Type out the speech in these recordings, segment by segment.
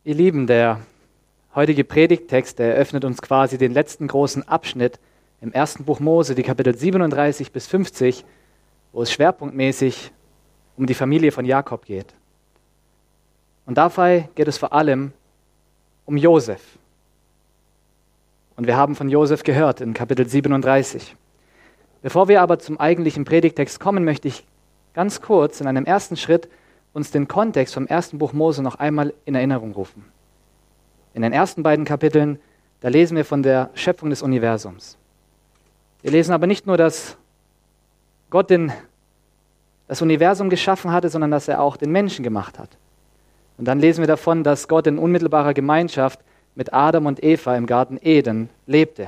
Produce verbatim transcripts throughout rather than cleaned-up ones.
Ihr Lieben, der heutige Predigttext, der eröffnet uns quasi den letzten großen Abschnitt im ersten Buch Mose, die Kapitel siebenunddreißig bis fünfzig, wo es schwerpunktmäßig um die Familie von Jakob geht. Und dabei geht es vor allem um Josef. Und wir haben von Josef gehört in Kapitel siebenunddreißig. Bevor wir aber zum eigentlichen Predigttext kommen, möchte ich ganz kurz in einem ersten Schritt uns den Kontext vom ersten Buch Mose noch einmal in Erinnerung rufen. In den ersten beiden Kapiteln, da lesen wir von der Schöpfung des Universums. Wir lesen aber nicht nur, dass Gott den, das Universum geschaffen hatte, sondern dass er auch den Menschen gemacht hat. Und dann lesen wir davon, dass Gott in unmittelbarer Gemeinschaft mit Adam und Eva im Garten Eden lebte.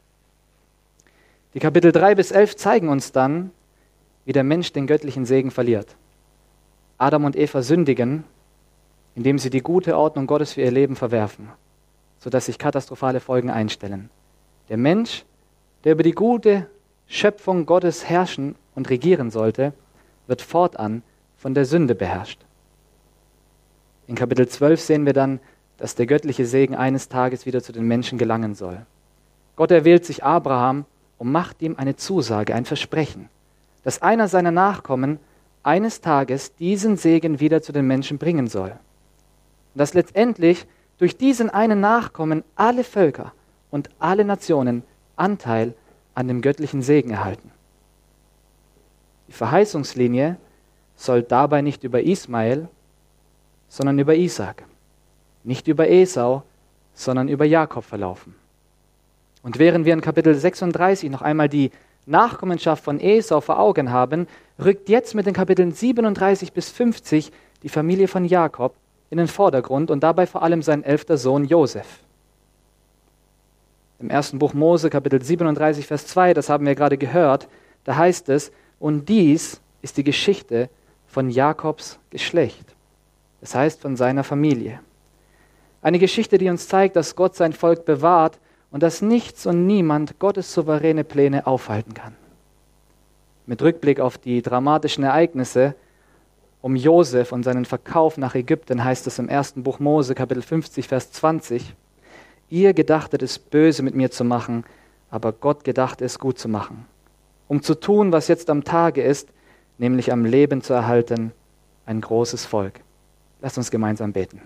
Die Kapitel drei bis elf zeigen uns dann, wie der Mensch den göttlichen Segen verliert. Adam und Eva sündigen, indem sie die gute Ordnung Gottes für ihr Leben verwerfen, sodass sich katastrophale Folgen einstellen. Der Mensch, der über die gute Schöpfung Gottes herrschen und regieren sollte, wird fortan von der Sünde beherrscht. In Kapitel zwölf sehen wir dann, dass der göttliche Segen eines Tages wieder zu den Menschen gelangen soll. Gott erwählt sich Abraham und macht ihm eine Zusage, ein Versprechen, dass einer seiner Nachkommen eines Tages diesen Segen wieder zu den Menschen bringen soll. Und dass letztendlich durch diesen einen Nachkommen alle Völker und alle Nationen Anteil an dem göttlichen Segen erhalten. Die Verheißungslinie soll dabei nicht über Ismael, sondern über Isaak, nicht über Esau, sondern über Jakob verlaufen. Und während wir in Kapitel sechsunddreißig noch einmal die Nachkommenschaft von Esau vor Augen haben, rückt jetzt mit den Kapiteln siebenunddreißig bis fünfzig die Familie von Jakob in den Vordergrund und dabei vor allem sein elfter Sohn Josef. Im ersten Buch Mose, Kapitel siebenunddreißig, Vers zwei, das haben wir gerade gehört, da heißt es, und dies ist die Geschichte von Jakobs Geschlecht. Das heißt von seiner Familie. Eine Geschichte, die uns zeigt, dass Gott sein Volk bewahrt und dass nichts und niemand Gottes souveräne Pläne aufhalten kann. Mit Rückblick auf die dramatischen Ereignisse um Josef und seinen Verkauf nach Ägypten heißt es im ersten Buch Mose, Kapitel fünfzig, Vers zwanzig, ihr gedachtet es böse mit mir zu machen, aber Gott gedachte es gut zu machen, um zu tun, was jetzt am Tage ist, nämlich am Leben zu erhalten, ein großes Volk. Lasst uns gemeinsam beten.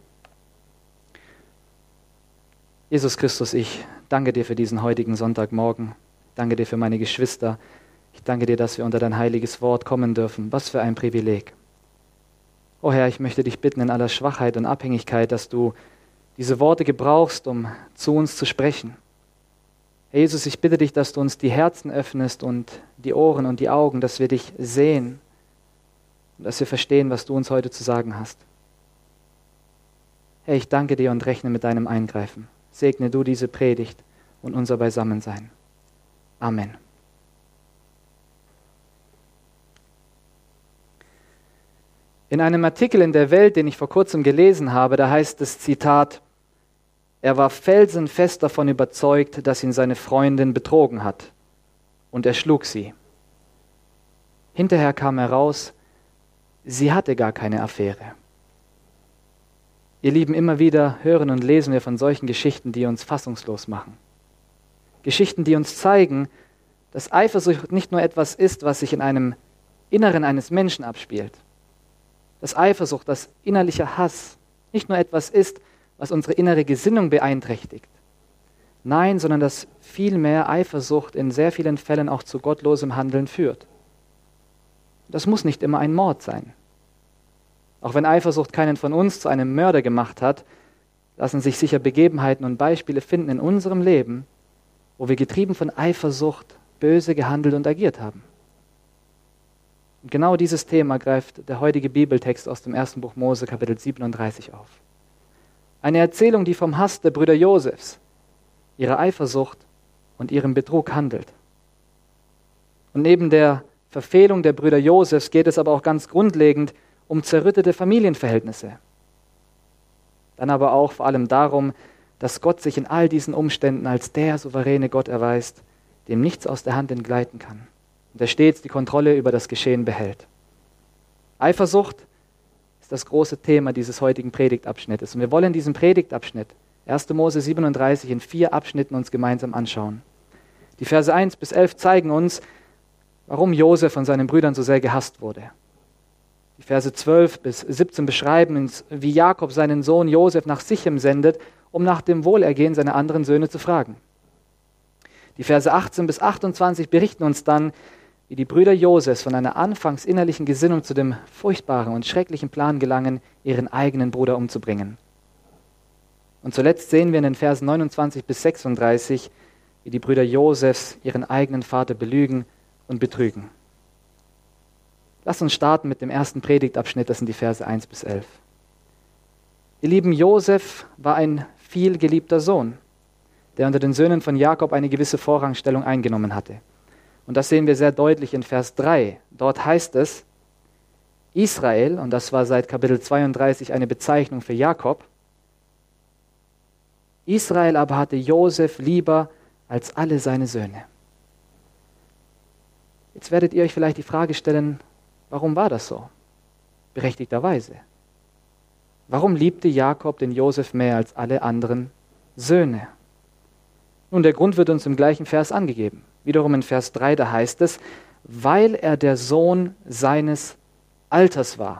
Jesus Christus, ich danke dir für diesen heutigen Sonntagmorgen. Danke dir für meine Geschwister. Ich danke dir, dass wir unter dein heiliges Wort kommen dürfen. Was für ein Privileg. O Herr, ich möchte dich bitten in aller Schwachheit und Abhängigkeit, dass du diese Worte gebrauchst, um zu uns zu sprechen. Herr Jesus, ich bitte dich, dass du uns die Herzen öffnest und die Ohren und die Augen, dass wir dich sehen und dass wir verstehen, was du uns heute zu sagen hast. Herr, ich danke dir und rechne mit deinem Eingreifen. Segne du diese Predigt und unser Beisammensein. Amen. In einem Artikel in der Welt, den ich vor kurzem gelesen habe, da heißt es, Zitat, er war felsenfest davon überzeugt, dass ihn seine Freundin betrogen hat, und er schlug sie. Hinterher kam heraus, sie hatte gar keine Affäre. Ihr Lieben, immer wieder hören und lesen wir von solchen Geschichten, die uns fassungslos machen. Geschichten, die uns zeigen, dass Eifersucht nicht nur etwas ist, was sich in einem Inneren eines Menschen abspielt. Dass Eifersucht, dass innerlicher Hass nicht nur etwas ist, was unsere innere Gesinnung beeinträchtigt. Nein, sondern dass vielmehr Eifersucht in sehr vielen Fällen auch zu gottlosem Handeln führt. Das muss nicht immer ein Mord sein. Auch wenn Eifersucht keinen von uns zu einem Mörder gemacht hat, lassen sich sicher Begebenheiten und Beispiele finden in unserem Leben, wo wir getrieben von Eifersucht böse gehandelt und agiert haben. Und genau dieses Thema greift der heutige Bibeltext aus dem ersten Buch Mose, Kapitel siebenunddreißig auf. Eine Erzählung, die vom Hass der Brüder Josefs, ihrer Eifersucht und ihrem Betrug handelt. Und neben der Verfehlung der Brüder Josefs geht es aber auch ganz grundlegend um zerrüttete Familienverhältnisse. Dann aber auch vor allem darum, dass Gott sich in all diesen Umständen als der souveräne Gott erweist, dem nichts aus der Hand entgleiten kann und der stets die Kontrolle über das Geschehen behält. Eifersucht ist das große Thema dieses heutigen Predigtabschnittes. Und wir wollen diesen Predigtabschnitt, erster Mose siebenunddreißig, in vier Abschnitten uns gemeinsam anschauen. Die Verse eins bis elf zeigen uns, warum Josef von seinen Brüdern so sehr gehasst wurde. Die Verse zwölf bis siebzehn beschreiben uns, wie Jakob seinen Sohn Josef nach Sichem sendet, um nach dem Wohlergehen seiner anderen Söhne zu fragen. Die Verse achtzehn bis achtundzwanzig berichten uns dann, wie die Brüder Josefs von einer anfangs innerlichen Gesinnung zu dem furchtbaren und schrecklichen Plan gelangen, ihren eigenen Bruder umzubringen. Und zuletzt sehen wir in den Versen neunundzwanzig bis sechsunddreißig, wie die Brüder Josefs ihren eigenen Vater belügen und betrügen. Lass uns starten mit dem ersten Predigtabschnitt, das sind die Verse eins bis elf. Ihr Lieben, Josef war ein viel geliebter Sohn, der unter den Söhnen von Jakob eine gewisse Vorrangstellung eingenommen hatte. Und das sehen wir sehr deutlich in Vers drei. Dort heißt es, Israel, und das war seit Kapitel zweiunddreißig eine Bezeichnung für Jakob, Israel aber hatte Josef lieber als alle seine Söhne. Jetzt werdet ihr euch vielleicht die Frage stellen, warum war das so? Berechtigterweise. Warum liebte Jakob den Josef mehr als alle anderen Söhne? Nun, der Grund wird uns im gleichen Vers angegeben. Wiederum in Vers drei, da heißt es, weil er der Sohn seines Alters war.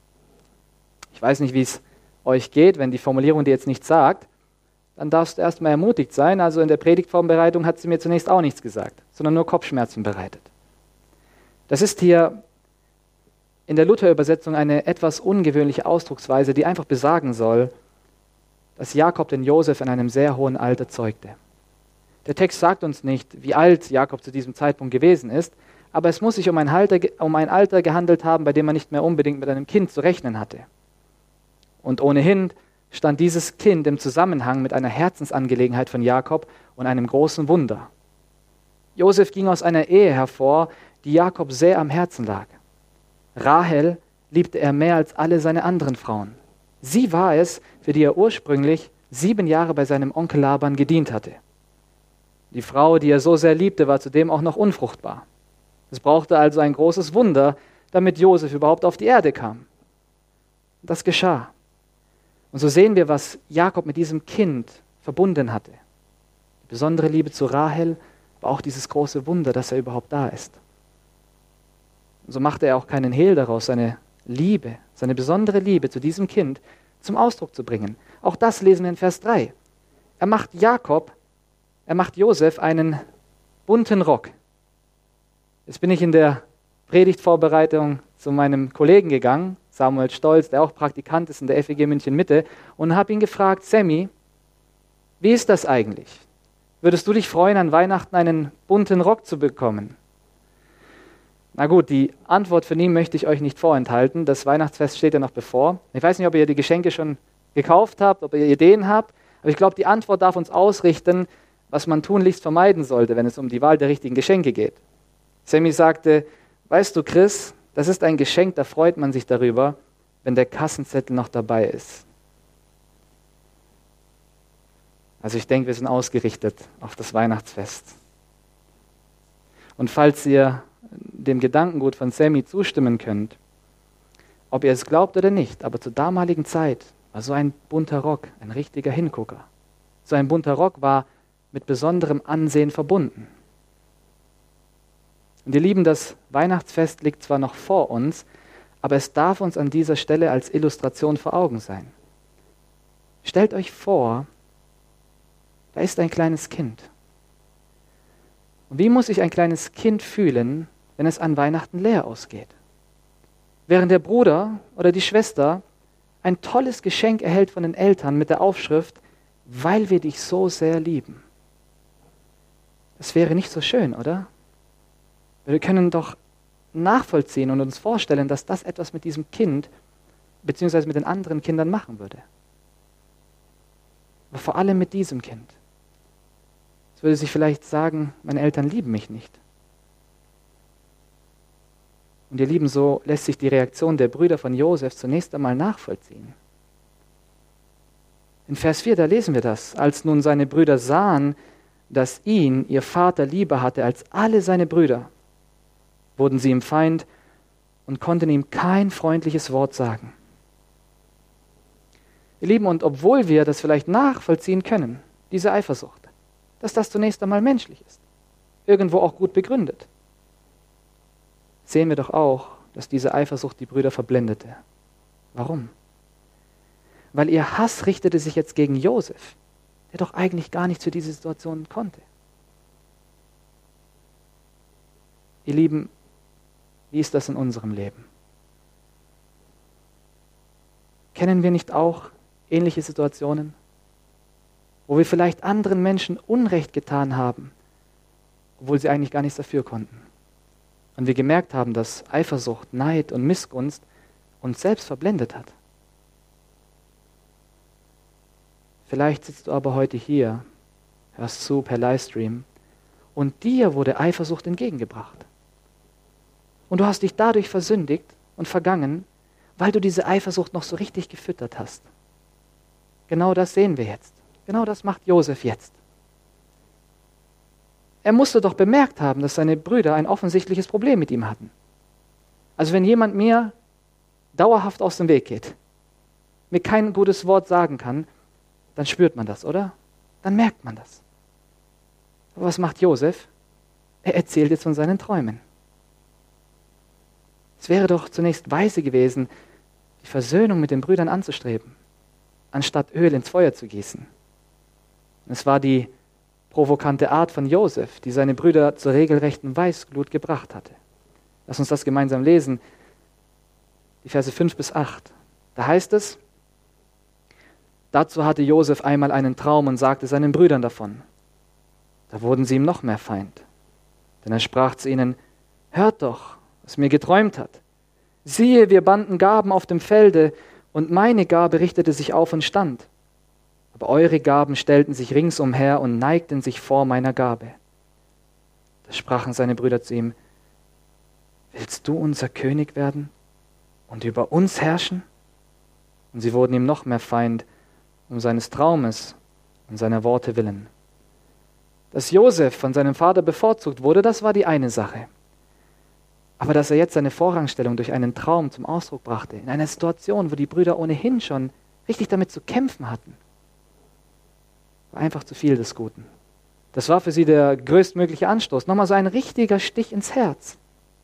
Ich weiß nicht, wie es euch geht, wenn die Formulierung dir jetzt nichts sagt, dann darfst du erstmal ermutigt sein. Also in der Predigtvorbereitung hat sie mir zunächst auch nichts gesagt, sondern nur Kopfschmerzen bereitet. Das ist hier in der Luther-Übersetzung eine etwas ungewöhnliche Ausdrucksweise, die einfach besagen soll, dass Jakob den Josef in einem sehr hohen Alter zeugte. Der Text sagt uns nicht, wie alt Jakob zu diesem Zeitpunkt gewesen ist, aber es muss sich um ein Alter, um ein Alter gehandelt haben, bei dem man nicht mehr unbedingt mit einem Kind zu rechnen hatte. Und ohnehin stand dieses Kind im Zusammenhang mit einer Herzensangelegenheit von Jakob und einem großen Wunder. Josef ging aus einer Ehe hervor, die Jakob sehr am Herzen lag. Rahel liebte er mehr als alle seine anderen Frauen. Sie war es, für die er ursprünglich sieben Jahre bei seinem Onkel Laban gedient hatte. Die Frau, die er so sehr liebte, war zudem auch noch unfruchtbar. Es brauchte also ein großes Wunder, damit Josef überhaupt auf die Erde kam. Das geschah. Und so sehen wir, was Jakob mit diesem Kind verbunden hatte. Die besondere Liebe zu Rahel, aber auch dieses große Wunder, dass er überhaupt da ist. Und so machte er auch keinen Hehl daraus, seine Liebe, seine besondere Liebe zu diesem Kind zum Ausdruck zu bringen. Auch das lesen wir in Vers drei. Er macht Jakob, er macht Josef einen bunten Rock. Jetzt bin ich in der Predigtvorbereitung zu meinem Kollegen gegangen, Samuel Stolz, der auch Praktikant ist in der F E G München Mitte, und habe ihn gefragt, Sammy, wie ist das eigentlich? Würdest du dich freuen, an Weihnachten einen bunten Rock zu bekommen? Na gut, die Antwort von ihm möchte ich euch nicht vorenthalten. Das Weihnachtsfest steht ja noch bevor. Ich weiß nicht, ob ihr die Geschenke schon gekauft habt, ob ihr Ideen habt, aber ich glaube, die Antwort darf uns ausrichten, was man tunlichst vermeiden sollte, wenn es um die Wahl der richtigen Geschenke geht. Sammy sagte, weißt du, Chris, das ist ein Geschenk, da freut man sich darüber, wenn der Kassenzettel noch dabei ist. Also ich denke, wir sind ausgerichtet auf das Weihnachtsfest. Und falls ihr dem Gedankengut von Sammy zustimmen könnt, ob ihr es glaubt oder nicht, aber zur damaligen Zeit war so ein bunter Rock ein richtiger Hingucker. So ein bunter Rock war mit besonderem Ansehen verbunden. Und ihr Lieben, das Weihnachtsfest liegt zwar noch vor uns, aber es darf uns an dieser Stelle als Illustration vor Augen sein. Stellt euch vor, da ist ein kleines Kind. Und wie muss sich ein kleines Kind fühlen, wenn es an Weihnachten leer ausgeht? Während der Bruder oder die Schwester ein tolles Geschenk erhält von den Eltern mit der Aufschrift, weil wir dich so sehr lieben. Das wäre nicht so schön, oder? Wir können doch nachvollziehen und uns vorstellen, dass das etwas mit diesem Kind beziehungsweise mit den anderen Kindern machen würde. Aber vor allem mit diesem Kind. Es würde sich vielleicht sagen, meine Eltern lieben mich nicht. Und ihr Lieben, so lässt sich die Reaktion der Brüder von Josef zunächst einmal nachvollziehen. In Vers vier, da lesen wir das. Als nun seine Brüder sahen, dass ihn ihr Vater lieber hatte als alle seine Brüder, wurden sie ihm Feind und konnten ihm kein freundliches Wort sagen. Ihr Lieben, und obwohl wir das vielleicht nachvollziehen können, diese Eifersucht, dass das zunächst einmal menschlich ist, irgendwo auch gut begründet, sehen wir doch auch, dass diese Eifersucht die Brüder verblendete. Warum? Weil ihr Hass richtete sich jetzt gegen Josef, der doch eigentlich gar nichts für diese Situation konnte. Ihr Lieben, wie ist das in unserem Leben? Kennen wir nicht auch ähnliche Situationen, wo wir vielleicht anderen Menschen Unrecht getan haben, obwohl sie eigentlich gar nichts dafür konnten? Und wir gemerkt haben, dass Eifersucht, Neid und Missgunst uns selbst verblendet hat. Vielleicht sitzt du aber heute hier, hörst zu per Livestream, und dir wurde Eifersucht entgegengebracht. Und du hast dich dadurch versündigt und vergangen, weil du diese Eifersucht noch so richtig gefüttert hast. Genau das sehen wir jetzt. Genau das macht Josef jetzt. Er musste doch bemerkt haben, dass seine Brüder ein offensichtliches Problem mit ihm hatten. Also wenn jemand mir dauerhaft aus dem Weg geht, mir kein gutes Wort sagen kann, dann spürt man das, oder? Dann merkt man das. Aber was macht Josef? Er erzählt jetzt von seinen Träumen. Es wäre doch zunächst weise gewesen, die Versöhnung mit den Brüdern anzustreben, anstatt Öl ins Feuer zu gießen. Es war die provokante Art von Josef, die seine Brüder zur regelrechten Weißglut gebracht hatte. Lass uns das gemeinsam lesen, die Verse fünf bis acht. Da heißt es: Dazu hatte Josef einmal einen Traum und sagte seinen Brüdern davon. Da wurden sie ihm noch mehr Feind. Denn er sprach zu ihnen: Hört doch, was mir geträumt hat. Siehe, wir banden Gaben auf dem Felde, und meine Gabe richtete sich auf und stand. Aber eure Gaben stellten sich ringsumher und neigten sich vor meiner Gabe. Da sprachen seine Brüder zu ihm: Willst du unser König werden und über uns herrschen? Und sie wurden ihm noch mehr Feind, um seines Traumes und seiner Worte willen. Dass Josef von seinem Vater bevorzugt wurde, das war die eine Sache. Aber dass er jetzt seine Vorrangstellung durch einen Traum zum Ausdruck brachte, in einer Situation, wo die Brüder ohnehin schon richtig damit zu kämpfen hatten, war einfach zu viel des Guten. Das war für sie der größtmögliche Anstoß, nochmal so ein richtiger Stich ins Herz.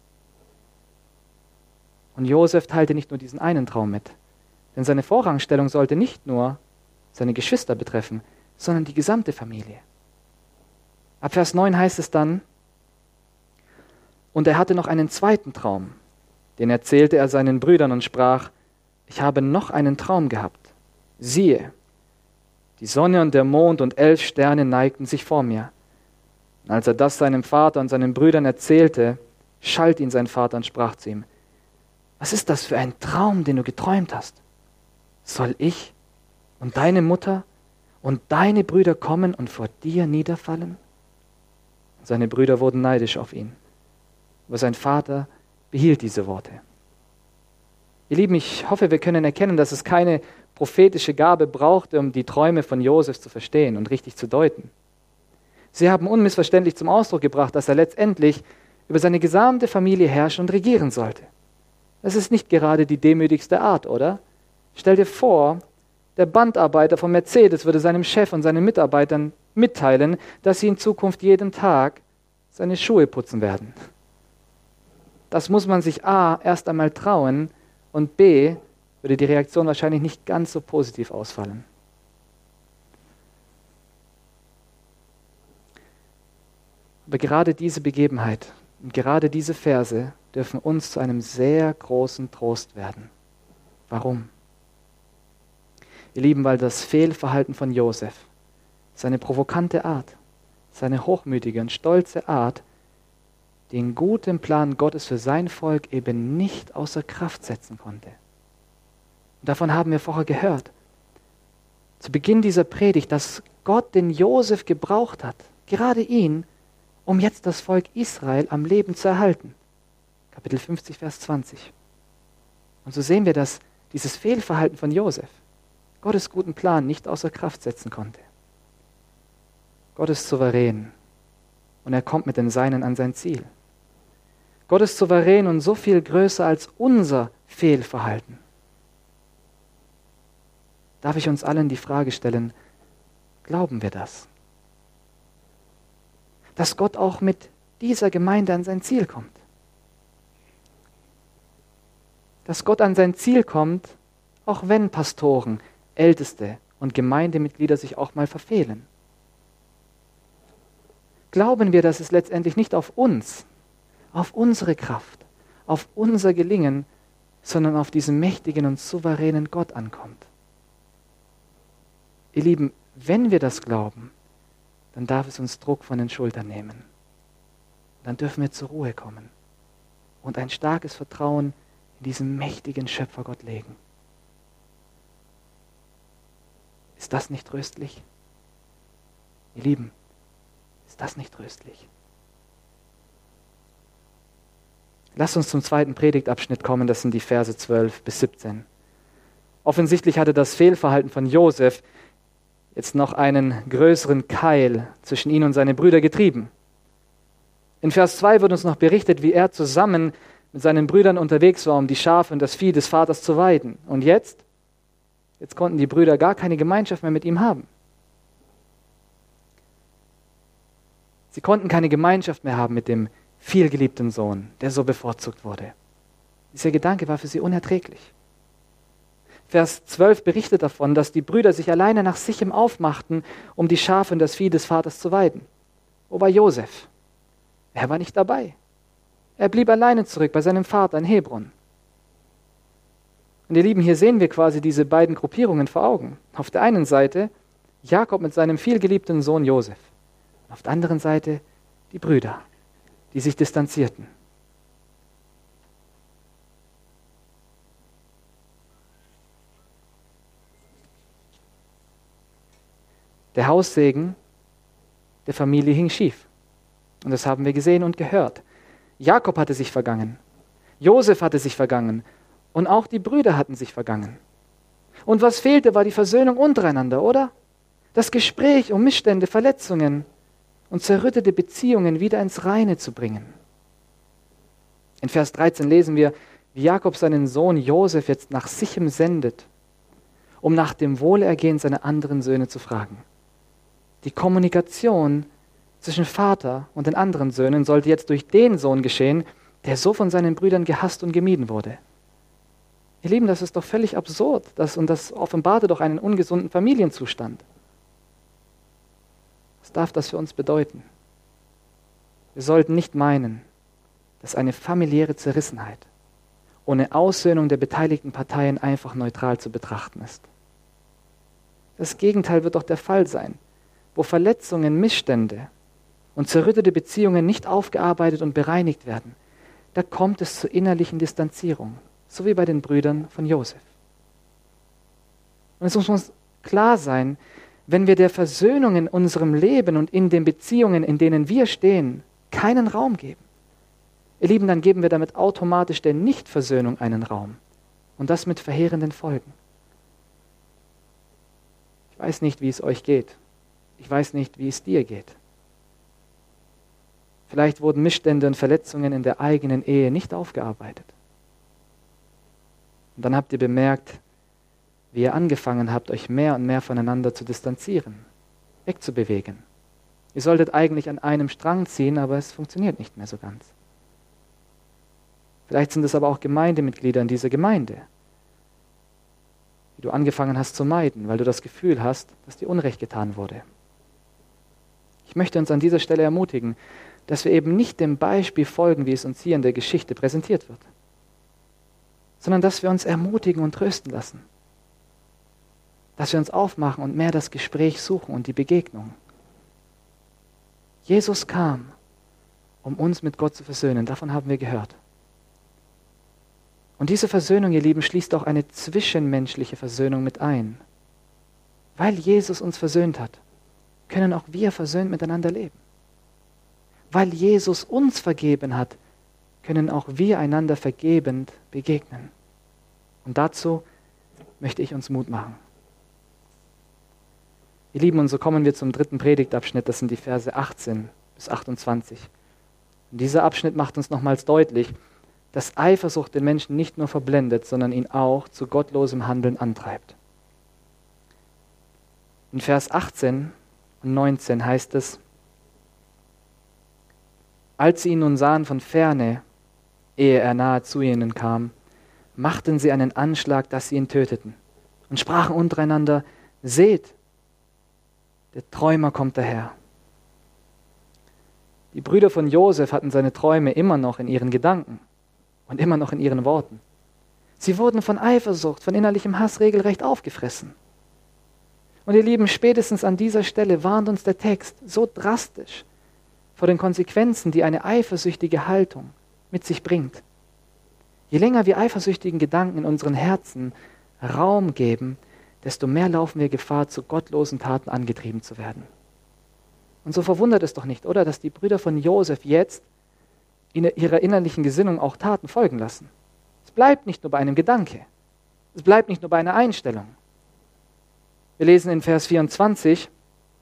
Und Josef teilte nicht nur diesen einen Traum mit, denn seine Vorrangstellung sollte nicht nur seine Geschwister betreffen, sondern die gesamte Familie. Ab Vers neun heißt es dann: Und er hatte noch einen zweiten Traum, den erzählte er seinen Brüdern und sprach: Ich habe noch einen Traum gehabt. Siehe, die Sonne und der Mond und elf Sterne neigten sich vor mir. Und als er das seinem Vater und seinen Brüdern erzählte, schalt ihn sein Vater und sprach zu ihm: Was ist das für ein Traum, den du geträumt hast? Soll ich und deine Mutter und deine Brüder kommen und vor dir niederfallen? Und seine Brüder wurden neidisch auf ihn. Aber sein Vater behielt diese Worte. Ihr Lieben, ich hoffe, wir können erkennen, dass es keine prophetische Gabe brauchte, um die Träume von Josef zu verstehen und richtig zu deuten. Sie haben unmissverständlich zum Ausdruck gebracht, dass er letztendlich über seine gesamte Familie herrschen und regieren sollte. Das ist nicht gerade die demütigste Art, oder? Stell dir vor, der Bandarbeiter von Mercedes würde seinem Chef und seinen Mitarbeitern mitteilen, dass sie in Zukunft jeden Tag seine Schuhe putzen werden. Das muss man sich A, erst einmal trauen, und B, würde die Reaktion wahrscheinlich nicht ganz so positiv ausfallen. Aber gerade diese Begebenheit und gerade diese Verse dürfen uns zu einem sehr großen Trost werden. Warum? Ihr Lieben, weil das Fehlverhalten von Josef, seine provokante Art, seine hochmütige und stolze Art, den guten Plan Gottes für sein Volk eben nicht außer Kraft setzen konnte. Und davon haben wir vorher gehört. Zu Beginn dieser Predigt, dass Gott den Josef gebraucht hat, gerade ihn, um jetzt das Volk Israel am Leben zu erhalten. Kapitel fünfzig, Vers zwanzig. Und so sehen wir, dass dieses Fehlverhalten von Josef Gottes guten Plan nicht außer Kraft setzen konnte. Gott ist souverän und er kommt mit den Seinen an sein Ziel. Gott ist souverän und so viel größer als unser Fehlverhalten. darf ich uns allen die Frage stellen, glauben wir das? Dass Gott auch mit dieser Gemeinde an sein Ziel kommt. Dass Gott an sein Ziel kommt, auch wenn Pastoren, Älteste und Gemeindemitglieder sich auch mal verfehlen. Glauben wir, dass es letztendlich nicht auf uns, auf unsere Kraft, auf unser Gelingen, sondern auf diesen mächtigen und souveränen Gott ankommt. Ihr Lieben, wenn wir das glauben, dann darf es uns Druck von den Schultern nehmen. Dann dürfen wir zur Ruhe kommen und ein starkes Vertrauen in diesen mächtigen Schöpfergott legen. Ist das nicht tröstlich? Ihr Lieben, ist das nicht tröstlich? Lasst uns zum zweiten Predigtabschnitt kommen, das sind die Verse zwölf bis siebzehn. Offensichtlich hatte das Fehlverhalten von Josef jetzt noch einen größeren Keil zwischen ihn und seine Brüder getrieben. In Vers zwei wird uns noch berichtet, wie er zusammen mit seinen Brüdern unterwegs war, um die Schafe und das Vieh des Vaters zu weiden. Und jetzt? Jetzt konnten die Brüder gar keine Gemeinschaft mehr mit ihm haben. Sie konnten keine Gemeinschaft mehr haben mit dem vielgeliebten Sohn, der so bevorzugt wurde. Dieser Gedanke war für sie unerträglich. Vers zwölf berichtet davon, dass die Brüder sich alleine nach Sichem aufmachten, um die Schafe und das Vieh des Vaters zu weiden. Wo war Josef? Er war nicht dabei. Er blieb alleine zurück bei seinem Vater in Hebron. Und ihr Lieben, hier sehen wir quasi diese beiden Gruppierungen vor Augen. Auf der einen Seite Jakob mit seinem vielgeliebten Sohn Josef. Und auf der anderen Seite die Brüder, die sich distanzierten. Der Haussegen der Familie hing schief. Und das haben wir gesehen und gehört. Jakob hatte sich vergangen. Josef hatte sich vergangen. Und auch die Brüder hatten sich vergangen. Und was fehlte, war die Versöhnung untereinander, oder? Das Gespräch um Missstände, Verletzungen und zerrüttete Beziehungen wieder ins Reine zu bringen. In Vers dreizehn lesen wir, wie Jakob seinen Sohn Josef jetzt nach Sichem sendet, um nach dem Wohlergehen seiner anderen Söhne zu fragen. Die Kommunikation zwischen Vater und den anderen Söhnen sollte jetzt durch den Sohn geschehen, der so von seinen Brüdern gehasst und gemieden wurde. Ihr Lieben, das ist doch völlig absurd, das, und das offenbarte doch einen ungesunden Familienzustand. Was darf das für uns bedeuten? Wir sollten nicht meinen, dass eine familiäre Zerrissenheit ohne Aussöhnung der beteiligten Parteien einfach neutral zu betrachten ist. Das Gegenteil wird doch der Fall sein, wo Verletzungen, Missstände und zerrüttete Beziehungen nicht aufgearbeitet und bereinigt werden. Da kommt es zur innerlichen Distanzierung, so wie bei den Brüdern von Josef. Und es muss uns klar sein, wenn wir der Versöhnung in unserem Leben und in den Beziehungen, in denen wir stehen, keinen Raum geben, ihr Lieben, dann geben wir damit automatisch der Nichtversöhnung einen Raum. Und das mit verheerenden Folgen. Ich weiß nicht, wie es euch geht. Ich weiß nicht, wie es dir geht. Vielleicht wurden Missstände und Verletzungen in der eigenen Ehe nicht aufgearbeitet. Und dann habt ihr bemerkt, wie ihr angefangen habt, euch mehr und mehr voneinander zu distanzieren, wegzubewegen. Ihr solltet eigentlich an einem Strang ziehen, aber es funktioniert nicht mehr so ganz. Vielleicht sind es aber auch Gemeindemitglieder in dieser Gemeinde, die du angefangen hast zu meiden, weil du das Gefühl hast, dass dir Unrecht getan wurde. Ich möchte uns an dieser Stelle ermutigen, dass wir eben nicht dem Beispiel folgen, wie es uns hier in der Geschichte präsentiert wird, sondern dass wir uns ermutigen und trösten lassen. Dass wir uns aufmachen und mehr das Gespräch suchen und die Begegnung. Jesus kam, um uns mit Gott zu versöhnen. Davon haben wir gehört. Und diese Versöhnung, ihr Lieben, schließt auch eine zwischenmenschliche Versöhnung mit ein. Weil Jesus uns versöhnt hat, können auch wir versöhnt miteinander leben. Weil Jesus uns vergeben hat, können auch wir einander vergebend begegnen. Und dazu möchte ich uns Mut machen. Ihr Lieben, und so kommen wir zum dritten Predigtabschnitt, das sind die Verse achtzehn bis achtundzwanzig. Und dieser Abschnitt macht uns nochmals deutlich, dass Eifersucht den Menschen nicht nur verblendet, sondern ihn auch zu gottlosem Handeln antreibt. In Vers achtzehn und neunzehn heißt es: Als sie ihn nun sahen von ferne, ehe er nahe zu ihnen kam, machten sie einen Anschlag, dass sie ihn töteten und sprachen untereinander: Seht, der Träumer kommt daher. Die Brüder von Josef hatten seine Träume immer noch in ihren Gedanken und immer noch in ihren Worten. Sie wurden von Eifersucht, von innerlichem Hass regelrecht aufgefressen. Und ihr Lieben, spätestens an dieser Stelle warnt uns der Text so drastisch vor den Konsequenzen, die eine eifersüchtige Haltung mit sich bringt. Je länger wir eifersüchtigen Gedanken in unseren Herzen Raum geben, desto mehr laufen wir Gefahr, zu gottlosen Taten angetrieben zu werden. Und so verwundert es doch nicht, oder, dass die Brüder von Josef jetzt in ihrer innerlichen Gesinnung auch Taten folgen lassen. Es bleibt nicht nur bei einem Gedanke. Es bleibt nicht nur bei einer Einstellung. Wir lesen in Vers vierundzwanzig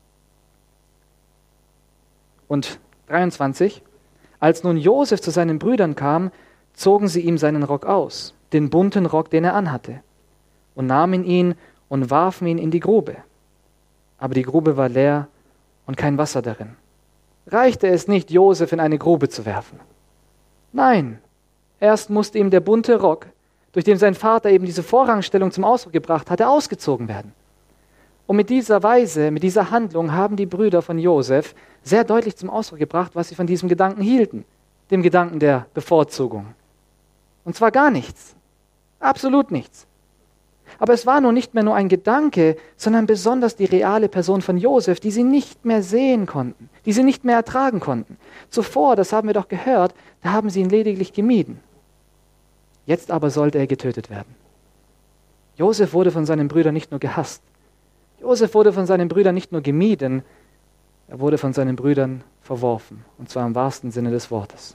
und dreiundzwanzig: Als nun Josef zu seinen Brüdern kam, zogen sie ihm seinen Rock aus, den bunten Rock, den er anhatte, und nahmen ihn und warfen ihn in die Grube. Aber die Grube war leer und kein Wasser darin. Reichte es nicht, Josef in eine Grube zu werfen? Nein, erst musste ihm der bunte Rock, durch den sein Vater eben diese Vorrangstellung zum Ausdruck gebracht hatte, ausgezogen werden. Und mit dieser Weise, mit dieser Handlung haben die Brüder von Josef sehr deutlich zum Ausdruck gebracht, was sie von diesem Gedanken hielten, dem Gedanken der Bevorzugung. Und zwar gar nichts, absolut nichts. Aber es war nun nicht mehr nur ein Gedanke, sondern besonders die reale Person von Josef, die sie nicht mehr sehen konnten, die sie nicht mehr ertragen konnten. Zuvor, das haben wir doch gehört, da haben sie ihn lediglich gemieden. Jetzt aber sollte er getötet werden. Josef wurde von seinen Brüdern nicht nur gehasst, Josef wurde von seinen Brüdern nicht nur gemieden, er wurde von seinen Brüdern verworfen, und zwar im wahrsten Sinne des Wortes.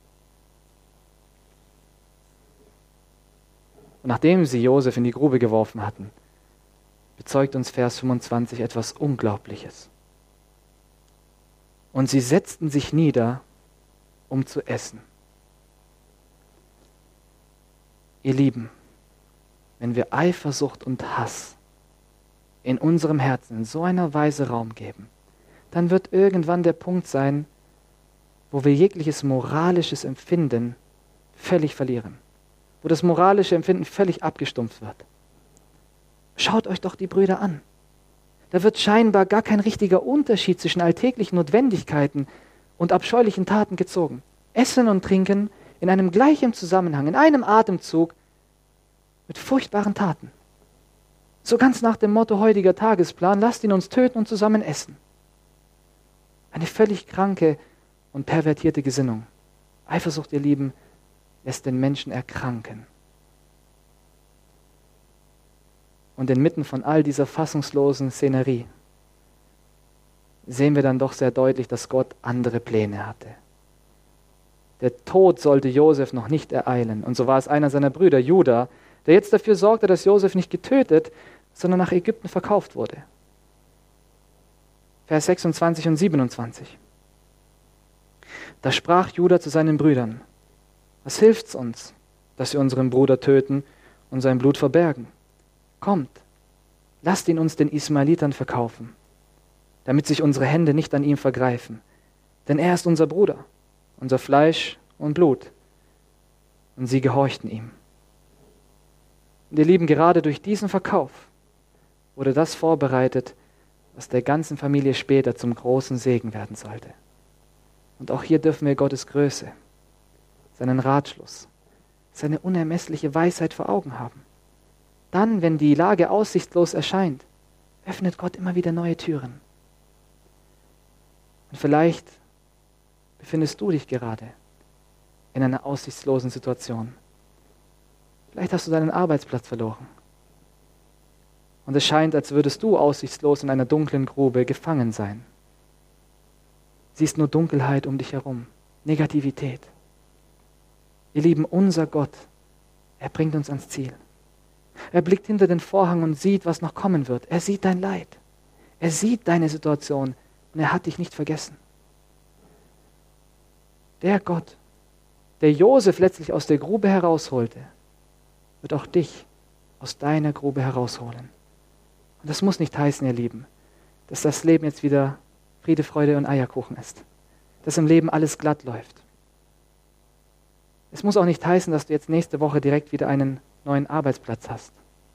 Und nachdem sie Josef in die Grube geworfen hatten, bezeugt uns Vers fünfundzwanzig etwas Unglaubliches. Und sie setzten sich nieder, um zu essen. Ihr Lieben, wenn wir Eifersucht und Hass in unserem Herzen in so einer Weise Raum geben, dann wird irgendwann der Punkt sein, wo wir jegliches moralisches Empfinden völlig verlieren, wo das moralische Empfinden völlig abgestumpft wird. Schaut euch doch die Brüder an. Da wird scheinbar gar kein richtiger Unterschied zwischen alltäglichen Notwendigkeiten und abscheulichen Taten gezogen. Essen und Trinken in einem gleichen Zusammenhang, in einem Atemzug mit furchtbaren Taten. So ganz nach dem Motto heutiger Tagesplan: lasst ihn uns töten und zusammen essen. Eine völlig kranke und pervertierte Gesinnung. Eifersucht, ihr Lieben, lässt den Menschen erkranken. Und inmitten von all dieser fassungslosen Szenerie sehen wir dann doch sehr deutlich, dass Gott andere Pläne hatte. Der Tod sollte Josef noch nicht ereilen. Und so war es einer seiner Brüder, Juda, der jetzt dafür sorgte, dass Josef nicht getötet, sondern nach Ägypten verkauft wurde. Vers sechsundzwanzig und siebenundzwanzig. Da sprach Juda zu seinen Brüdern: Was hilft's uns, dass wir unseren Bruder töten und sein Blut verbergen? Kommt, lasst ihn uns den Ismaelitern verkaufen, damit sich unsere Hände nicht an ihm vergreifen. Denn er ist unser Bruder, unser Fleisch und Blut. Und sie gehorchten ihm. Und ihr Lieben, gerade durch diesen Verkauf wurde das vorbereitet, was der ganzen Familie später zum großen Segen werden sollte. Und auch hier dürfen wir Gottes Größe, seinen Ratschluss, seine unermessliche Weisheit vor Augen haben. Dann, wenn die Lage aussichtslos erscheint, öffnet Gott immer wieder neue Türen. Und vielleicht befindest du dich gerade in einer aussichtslosen Situation. Vielleicht hast du deinen Arbeitsplatz verloren. Und es scheint, als würdest du aussichtslos in einer dunklen Grube gefangen sein. Siehst nur Dunkelheit um dich herum, Negativität. Ihr Lieben, unser Gott, er bringt uns ans Ziel. Er blickt hinter den Vorhang und sieht, was noch kommen wird. Er sieht dein Leid. Er sieht deine Situation und er hat dich nicht vergessen. Der Gott, der Josef letztlich aus der Grube herausholte, wird auch dich aus deiner Grube herausholen. Und das muss nicht heißen, ihr Lieben, dass das Leben jetzt wieder Friede, Freude und Eierkuchen ist. Dass im Leben alles glatt läuft. Es muss auch nicht heißen, dass du jetzt nächste Woche direkt wieder einen neuen Arbeitsplatz hast.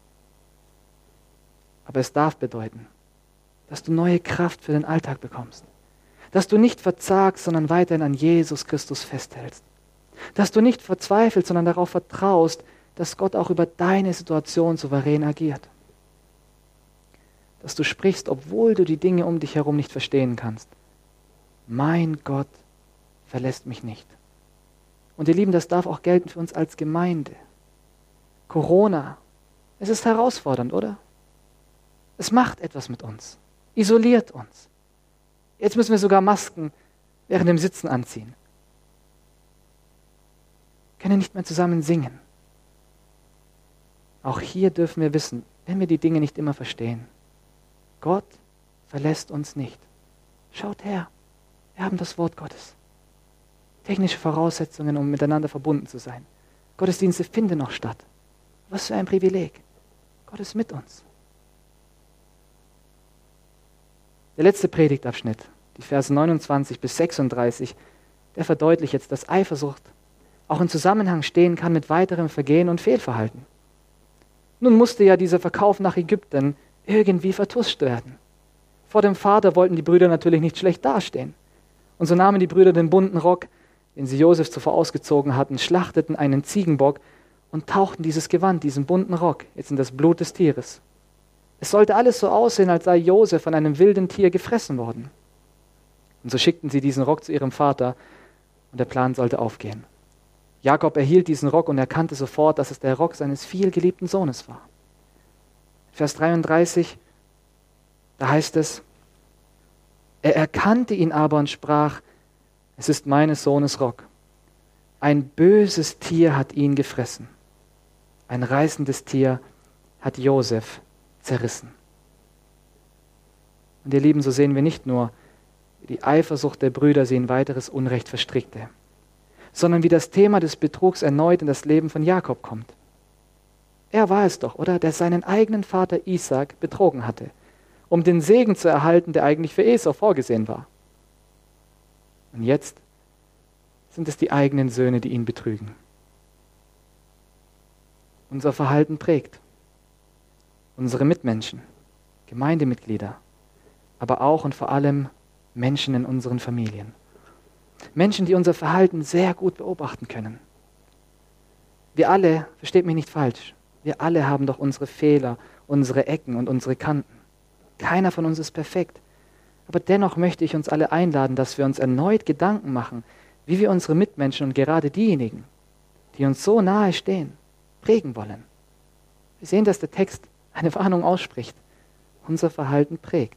Aber es darf bedeuten, dass du neue Kraft für den Alltag bekommst. Dass du nicht verzagst, sondern weiterhin an Jesus Christus festhältst. Dass du nicht verzweifelst, sondern darauf vertraust, dass Gott auch über deine Situation souverän agiert. Dass du sprichst, obwohl du die Dinge um dich herum nicht verstehen kannst. Mein Gott verlässt mich nicht. Und ihr Lieben, das darf auch gelten für uns als Gemeinde. Corona, es ist herausfordernd, oder? Es macht etwas mit uns, isoliert uns. Jetzt müssen wir sogar Masken während dem Sitzen anziehen. Können nicht mehr zusammen singen. Auch hier dürfen wir wissen, wenn wir die Dinge nicht immer verstehen, Gott verlässt uns nicht. Schaut her, wir haben das Wort Gottes. Technische Voraussetzungen, um miteinander verbunden zu sein. Gottesdienste finden noch statt. Was für ein Privileg. Gott ist mit uns. Der letzte Predigtabschnitt, die Verse neunundzwanzig bis sechsunddreißig, der verdeutlicht jetzt, dass Eifersucht auch in Zusammenhang stehen kann mit weiterem Vergehen und Fehlverhalten. Nun musste ja dieser Verkauf nach Ägypten irgendwie vertuscht werden. Vor dem Vater wollten die Brüder natürlich nicht schlecht dastehen. Und so nahmen die Brüder den bunten Rock, den sie Josef zuvor ausgezogen hatten, schlachteten einen Ziegenbock und tauchten dieses Gewand, diesen bunten Rock, jetzt in das Blut des Tieres. Es sollte alles so aussehen, als sei Josef von einem wilden Tier gefressen worden. Und so schickten sie diesen Rock zu ihrem Vater und der Plan sollte aufgehen. Jakob erhielt diesen Rock und erkannte sofort, dass es der Rock seines vielgeliebten Sohnes war. Vers dreiunddreißig, da heißt es, er erkannte ihn aber und sprach, es ist meines Sohnes Rock. Ein böses Tier hat ihn gefressen. Ein reißendes Tier hat Josef zerrissen. Und ihr Lieben, so sehen wir nicht nur, wie die Eifersucht der Brüder sie in weiteres Unrecht verstrickte, sondern wie das Thema des Betrugs erneut in das Leben von Jakob kommt. Er war es doch, oder, der seinen eigenen Vater Isaak betrogen hatte, um den Segen zu erhalten, der eigentlich für Esau vorgesehen war. Und jetzt sind es die eigenen Söhne, die ihn betrügen. Unser Verhalten prägt unsere Mitmenschen, Gemeindemitglieder, aber auch und vor allem Menschen in unseren Familien. Menschen, die unser Verhalten sehr gut beobachten können. Wir alle, versteht mich nicht falsch, wir alle haben doch unsere Fehler, unsere Ecken und unsere Kanten. Keiner von uns ist perfekt. Aber dennoch möchte ich uns alle einladen, dass wir uns erneut Gedanken machen, wie wir unsere Mitmenschen und gerade diejenigen, die uns so nahe stehen, prägen wollen. Wir sehen, dass der Text eine Warnung ausspricht. Unser Verhalten prägt.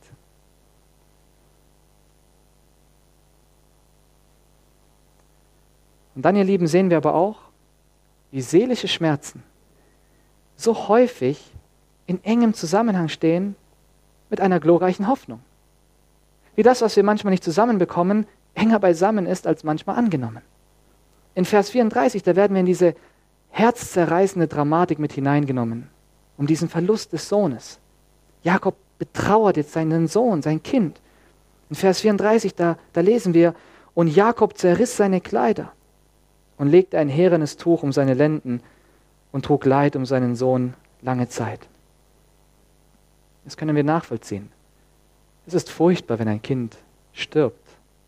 Und dann, ihr Lieben, sehen wir aber auch, wie seelische Schmerzen so häufig in engem Zusammenhang stehen mit einer glorreichen Hoffnung. Wie das, was wir manchmal nicht zusammenbekommen, enger beisammen ist als manchmal angenommen. In Vers vierunddreißig, da werden wir in diese herzzerreißende Dramatik mit hineingenommen, um diesen Verlust des Sohnes. Jakob betrauert jetzt seinen Sohn, sein Kind. In Vers vierunddreißig, da, da lesen wir, und Jakob zerriss seine Kleider und legte ein härenes Tuch um seine Lenden und trug Leid um seinen Sohn lange Zeit. Das können wir nachvollziehen. Es ist furchtbar, wenn ein Kind stirbt.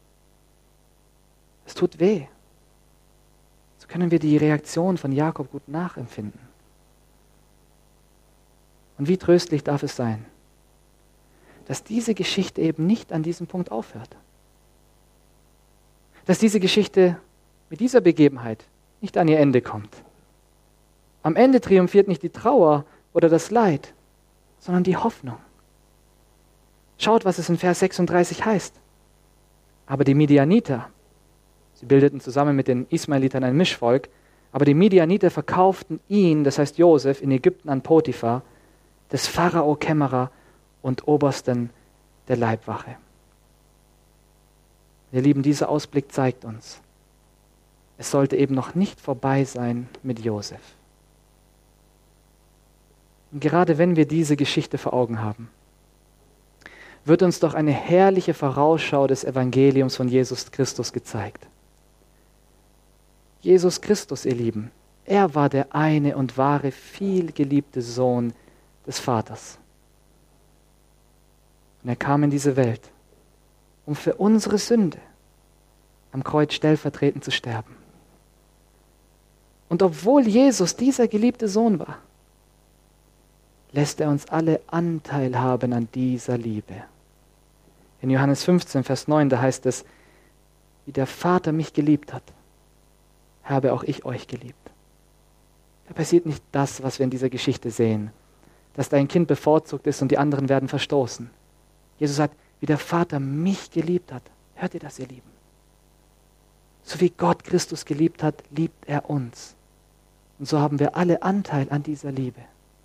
Es tut weh. So können wir die Reaktion von Jakob gut nachempfinden. Und wie tröstlich darf es sein, dass diese Geschichte eben nicht an diesem Punkt aufhört. Dass diese Geschichte mit dieser Begebenheit nicht an ihr Ende kommt. Am Ende triumphiert nicht die Trauer oder das Leid, sondern die Hoffnung. Schaut, was es in Vers sechsunddreißig heißt. Aber die Midianiter, sie bildeten zusammen mit den Ismaelitern ein Mischvolk, aber die Midianiter verkauften ihn, das heißt Josef, in Ägypten an Potiphar, des Pharao Kämmerer und Obersten der Leibwache. Ihr Lieben, dieser Ausblick zeigt uns, es sollte eben noch nicht vorbei sein mit Josef. Und gerade wenn wir diese Geschichte vor Augen haben, wird uns doch eine herrliche Vorausschau des Evangeliums von Jesus Christus gezeigt. Jesus Christus, ihr Lieben, er war der eine und wahre, vielgeliebte Sohn des Vaters. Und er kam in diese Welt, um für unsere Sünde am Kreuz stellvertretend zu sterben. Und obwohl Jesus dieser geliebte Sohn war, lässt er uns alle Anteil haben an dieser Liebe. In Johannes fünfzehn, Vers neun, da heißt es, wie der Vater mich geliebt hat, habe auch ich euch geliebt. Da passiert nicht das, was wir in dieser Geschichte sehen, dass dein Kind bevorzugt ist und die anderen werden verstoßen. Jesus sagt, wie der Vater mich geliebt hat. Hört ihr das, ihr Lieben? So wie Gott Christus geliebt hat, liebt er uns. Und so haben wir alle Anteil an dieser Liebe.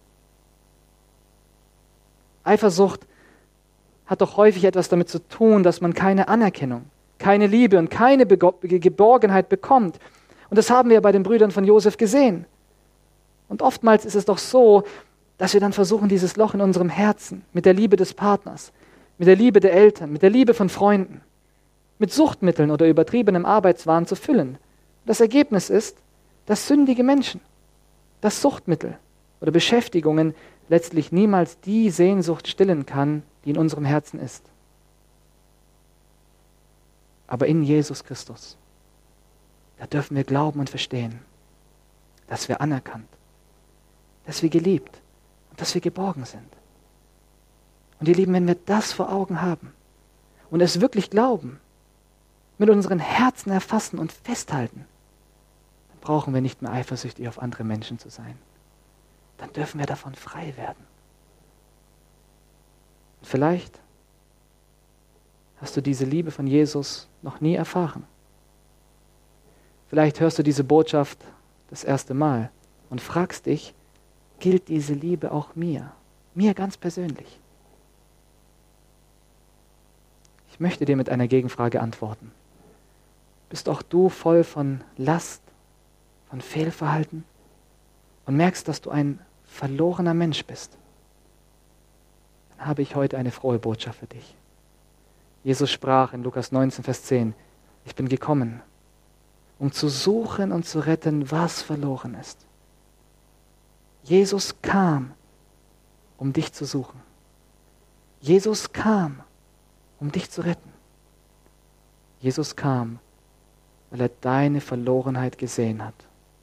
Eifersucht hat doch häufig etwas damit zu tun, dass man keine Anerkennung, keine Liebe und keine Geborgenheit bekommt. Und das haben wir bei den Brüdern von Josef gesehen. Und oftmals ist es doch so, dass wir dann versuchen, dieses Loch in unserem Herzen mit der Liebe des Partners, mit der Liebe der Eltern, mit der Liebe von Freunden, mit Suchtmitteln oder übertriebenem Arbeitswahn zu füllen. Das Ergebnis ist, dass sündige Menschen, dass Suchtmittel oder Beschäftigungen letztlich niemals die Sehnsucht stillen kann, die in unserem Herzen ist. Aber in Jesus Christus, da dürfen wir glauben und verstehen, dass wir anerkannt, dass wir geliebt und dass wir geborgen sind. Und ihr Lieben, wenn wir das vor Augen haben und es wirklich glauben, mit unseren Herzen erfassen und festhalten, dann brauchen wir nicht mehr eifersüchtig auf andere Menschen zu sein. Dann dürfen wir davon frei werden. Und vielleicht hast du diese Liebe von Jesus noch nie erfahren. Vielleicht hörst du diese Botschaft das erste Mal und fragst dich, gilt diese Liebe auch mir? Mir ganz persönlich? Ich möchte dir mit einer Gegenfrage antworten. Bist auch du voll von Last, von Fehlverhalten und merkst, dass du ein verlorener Mensch bist? Dann habe ich heute eine frohe Botschaft für dich. Jesus sprach in Lukas neunzehn, Vers zehn, ich bin gekommen, um zu suchen und zu retten, was verloren ist. Jesus kam, um dich zu suchen. Jesus kam, um dich zu retten. Jesus kam, weil er deine Verlorenheit gesehen hat.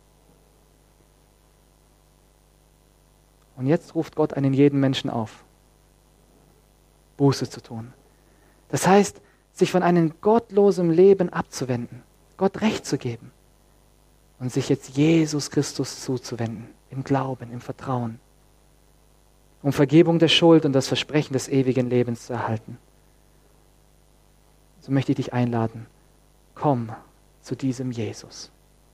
Und jetzt ruft Gott einen jeden Menschen auf, Buße zu tun. Das heißt, sich von einem gottlosen Leben abzuwenden, Gott Recht zu geben und sich jetzt Jesus Christus zuzuwenden, im Glauben, im Vertrauen, um Vergebung der Schuld und das Versprechen des ewigen Lebens zu erhalten. So möchte ich dich einladen, komm zu diesem Jesus.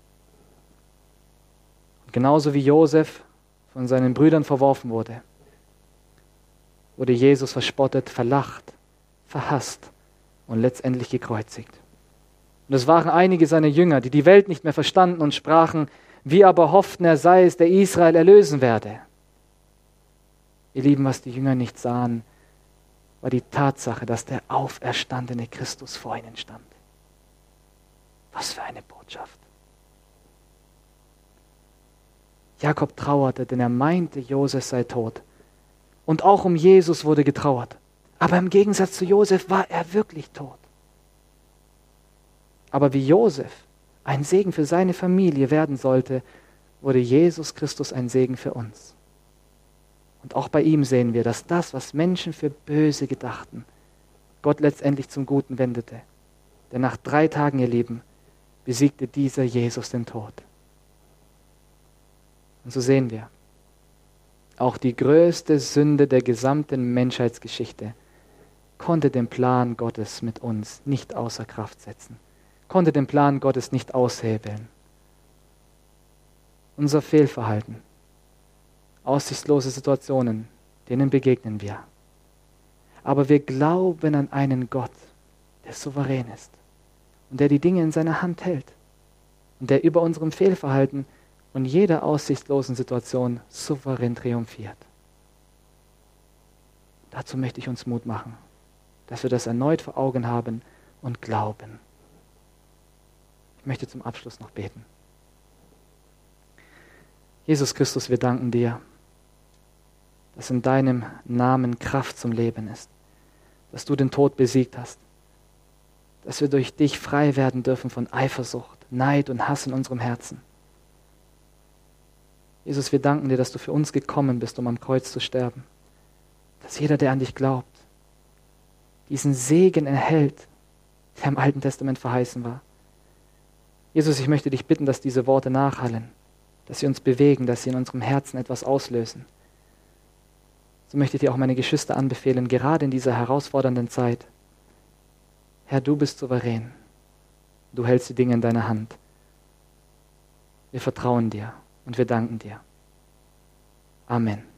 Und genauso wie Josef von seinen Brüdern verworfen wurde, wurde Jesus verspottet, verlacht, verhasst und letztendlich gekreuzigt. Und es waren einige seiner Jünger, die die Welt nicht mehr verstanden und sprachen, wie aber hofften, er sei es, der Israel erlösen werde. Ihr Lieben, was die Jünger nicht sahen, war die Tatsache, dass der auferstandene Christus vor ihnen stand. Was für eine Botschaft. Jakob trauerte, denn er meinte, Josef sei tot. Und auch um Jesus wurde getrauert. Aber im Gegensatz zu Josef war er wirklich tot. Aber wie Josef ein Segen für seine Familie werden sollte, wurde Jesus Christus ein Segen für uns. Und auch bei ihm sehen wir, dass das, was Menschen für böse gedachten, Gott letztendlich zum Guten wendete. Denn nach drei Tagen, ihr Lieben, besiegte dieser Jesus den Tod. Und so sehen wir, auch die größte Sünde der gesamten Menschheitsgeschichte konnte den Plan Gottes mit uns nicht außer Kraft setzen, konnte den Plan Gottes nicht aushebeln. Unser Fehlverhalten, aussichtslose Situationen, denen begegnen wir. Aber wir glauben an einen Gott, der souverän ist und der die Dinge in seiner Hand hält und der über unserem Fehlverhalten und jeder aussichtslosen Situation souverän triumphiert. Dazu möchte ich uns Mut machen. dass wir das erneut vor Augen haben und glauben. Ich möchte zum Abschluss noch beten. Jesus Christus, wir danken dir, dass in deinem Namen Kraft zum Leben ist, dass du den Tod besiegt hast, dass wir durch dich frei werden dürfen von Eifersucht, Neid und Hass in unserem Herzen. Jesus, wir danken dir, dass du für uns gekommen bist, um am Kreuz zu sterben, dass jeder, der an dich glaubt, diesen Segen erhält, der im Alten Testament verheißen war. Jesus, ich möchte dich bitten, dass diese Worte nachhallen, dass sie uns bewegen, dass sie in unserem Herzen etwas auslösen. So möchte ich dir auch meine Geschwister anbefehlen, gerade in dieser herausfordernden Zeit. Herr, du bist souverän. Du hältst die Dinge in deiner Hand. Wir vertrauen dir und wir danken dir. Amen.